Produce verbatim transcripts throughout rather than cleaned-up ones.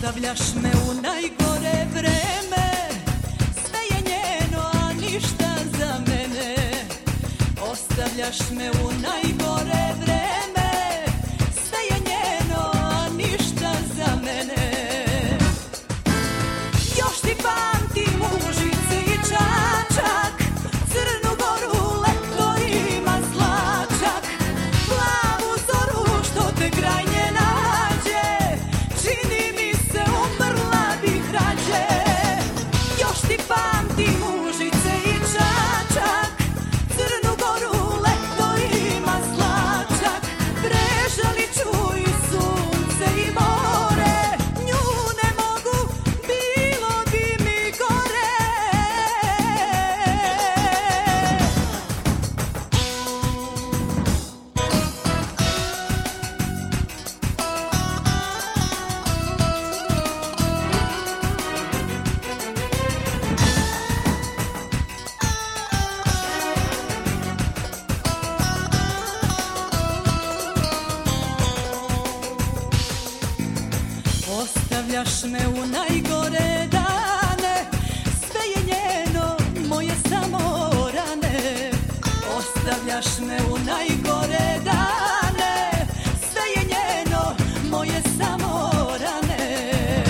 Ostavljaš me u najgore vreme, sve je njeno, a ništa za mene. Ostavljaš me u najgore vreme, sve je njeno, a ništa za mene. Još ti pamtim Užice i Čačak, Crnu Goru, leto ima slačak, plavu zoru što te kraj nje nađe, čini mi se umrla bih rađe. Još ti pamtim Užice i Čačak, Crnu Goru, leto ima slačak, prežali ću i sunce i more, nju ne mogu, bilo bi mi gore. Ostavljaš me u najgore dane, sve je njeno, moje samo rane. Ostavljaš me u najgore dane, sve je njeno, moje samo rane.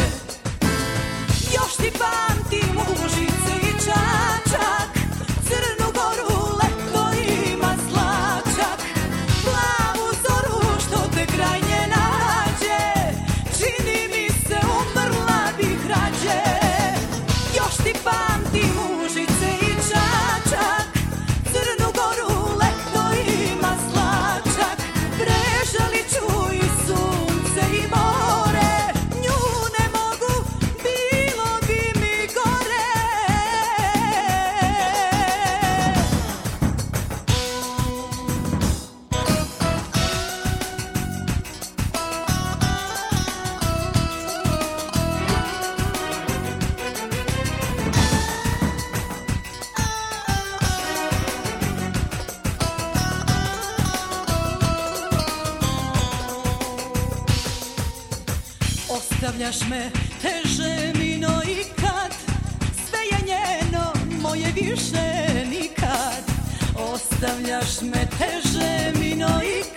Još ti pamtim Užice i Čačak, Crnu Goru, leto ima slačak, plavu zoru što te kraj nje nađe, čini mi se umrla bih rađe. Još ti pamtim Užice i Čačak, Crnu Goru, leto ima slačak, prežali ću i sunce i more, nju ne mogu, bilo bi mi gore. Ostavljaš me teže mi no ikad, sve je njeno, moje više nikad. Ostavljaš me teže mi no ikad,